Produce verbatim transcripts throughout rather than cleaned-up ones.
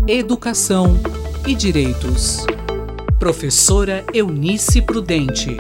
Educação e Direitos. Professora Eunice Prudente.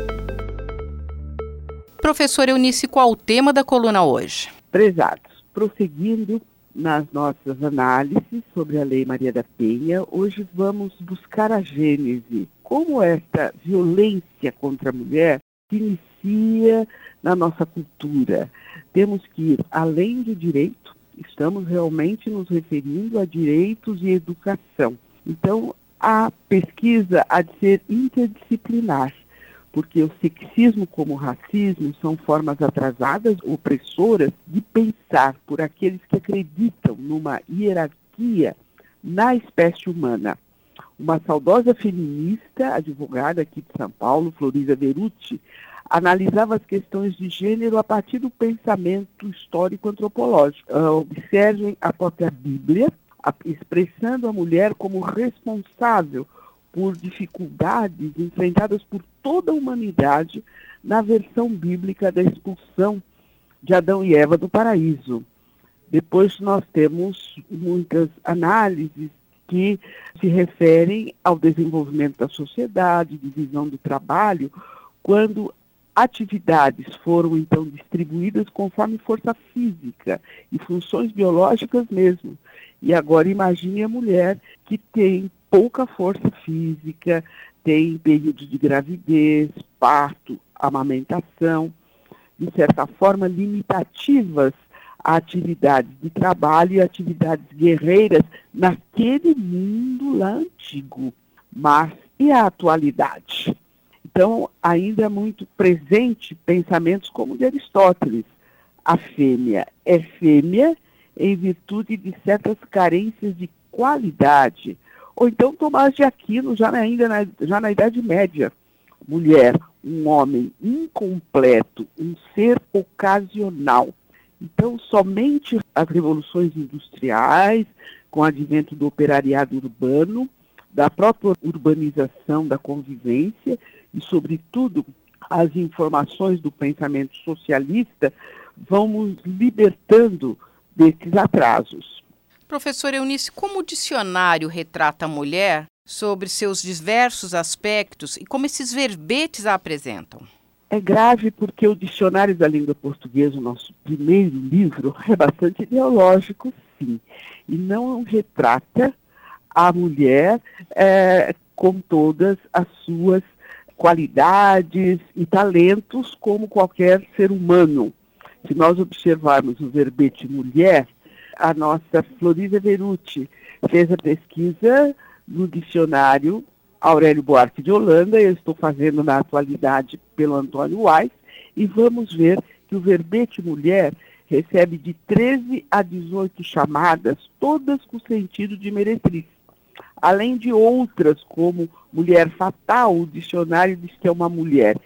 Professora Eunice, qual o tema da coluna hoje? Prezados, prosseguindo nas nossas análises sobre a Lei Maria da Penha, hoje vamos buscar a gênese. Como esta violência contra a mulher se inicia na nossa cultura. Temos que ir além do direito, estamos realmente nos referindo a direitos e educação. Então, a pesquisa há de ser interdisciplinar, porque o sexismo como o racismo são formas atrasadas, opressoras, de pensar por aqueles que acreditam numa hierarquia na espécie humana. Uma saudosa feminista, advogada aqui de São Paulo, Florisa Beruti, analisava as questões de gênero a partir do pensamento histórico-antropológico. Uh, observem a própria Bíblia, a, expressando a mulher como responsável por dificuldades enfrentadas por toda a humanidade na versão bíblica da expulsão de Adão e Eva do paraíso. Depois nós temos muitas análises que se referem ao desenvolvimento da sociedade, divisão do trabalho, quando atividades foram então distribuídas conforme força física e funções biológicas mesmo. E agora imagine a mulher que tem pouca força física, tem períodos de gravidez, parto, amamentação, de certa forma limitativas a atividades de trabalho e atividades guerreiras naquele mundo lá antigo. Mas e a atualidade? Então, ainda muito presente pensamentos como de Aristóteles. A fêmea é fêmea em virtude de certas carências de qualidade. Ou então Tomás de Aquino, já na, ainda na, já na Idade Média. Mulher, um homem incompleto, um ser ocasional. Então, somente as revoluções industriais, com o advento do operariado urbano, da própria urbanização da convivência e, sobretudo, as informações do pensamento socialista vão nos libertando desses atrasos. Professora Eunice, como o dicionário retrata a mulher sobre seus diversos aspectos e como esses verbetes a apresentam? É grave porque o Dicionário da Língua Portuguesa, o nosso primeiro livro, é bastante ideológico, sim, e não retrata a mulher é, com todas as suas qualidades e talentos como qualquer ser humano. Se nós observarmos o verbete mulher, a nossa Florisa Beruti fez a pesquisa no dicionário Aurélio Buarque de Holanda, eu estou fazendo na atualidade pelo Antônio Weiss, e vamos ver que o verbete mulher recebe de treze a dezoito chamadas, todas com sentido de meretriz. Além de outras, como mulher fatal, o dicionário diz que é uma mulher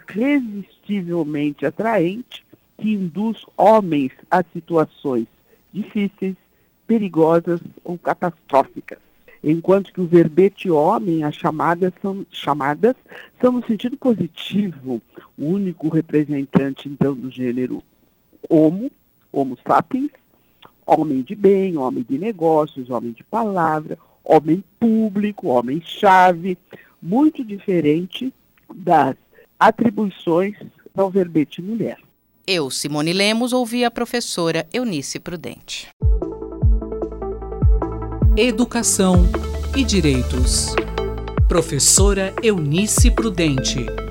irresistivelmente atraente, que induz homens a situações difíceis, perigosas ou catastróficas. Enquanto que o verbete homem, as chamadas são, chamadas são no sentido positivo, o único representante, então, do gênero homo, homo sapiens, homem de bem, homem de negócios, homem de palavra, homem público, homem-chave, muito diferente das atribuições ao verbete mulher. Eu, Simone Lemos, ouvi a professora Eunice Prudente. Educação e Direitos. Professora Eunice Prudente.